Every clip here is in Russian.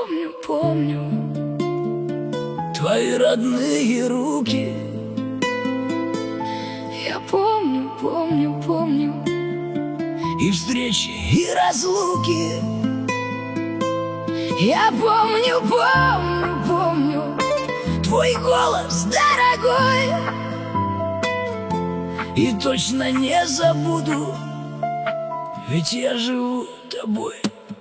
помню, помню твои родные руки. Я помню, помню, помню и встречи, и разлуки. Я помню, помню, помню твой голос, дорогой, и точно не забуду, ведь я живу тобой.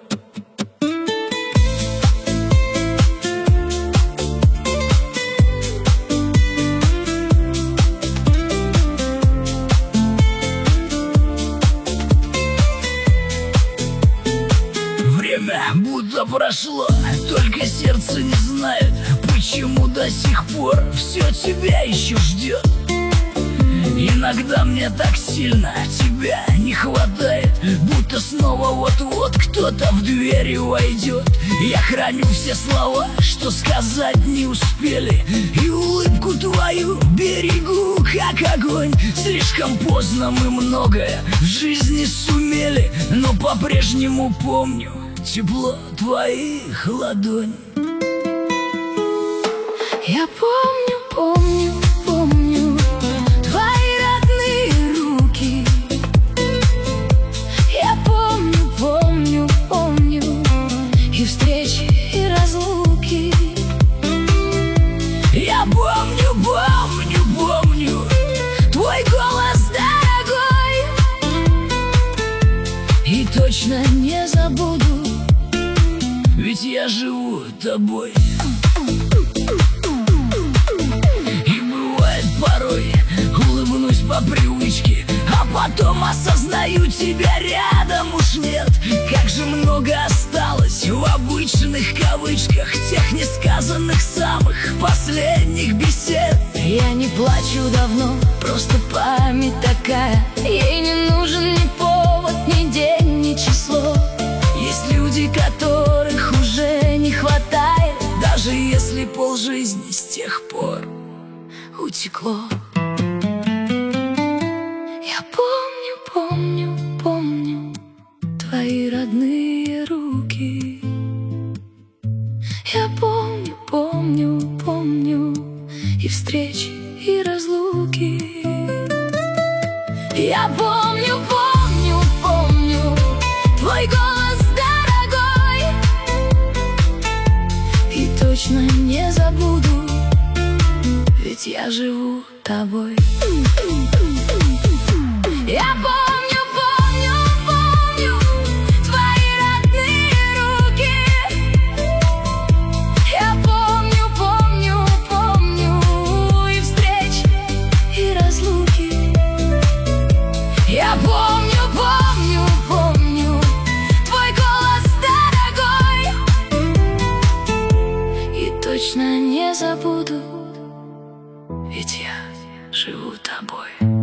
Время будто прошло, только сердце не знает, почему до сих пор все тебя еще ждет. Иногда мне так сильно тебя не хватает, будто снова вот-вот кто-то в двери войдет. Я храню все слова, что сказать не успели, и улыбку твою берегу, как огонь. Слишком поздно мы многое в жизни сумели, но по-прежнему помню тепло твоих ладоней. Я помню, помню, помню твои родные руки. Я помню, помню, помню и встречи, и разлуки. Я помню, помню, помню твой голос, дорогой, и точно не забуду, ведь я живу тобой. И бывает порой улыбнусь по привычке, а потом осознаю, тебя рядом уж нет. Как же много осталось в обычных кавычках тех несказанных самых последних бесед. Я не плачу давно, просто память такая, ей не нужен ни повод, ни день, ни число. Есть люди, которых уже не хватает, даже если полжизни с тех пор утекло. Я помню, помню, помню твои родные руки. Я помню, помню, помню и встречи, и разлуки. Я помню, помню, помню твой голос, дорогой, и точно не забуду, ведь я живу тобой. Я помню, помню, помню твои родные руки. Я помню, помню, помню и встречи, и разлуки. Я помню, помню, помню твой голос, дорогой, и точно не забуду, ведь я живу тобой.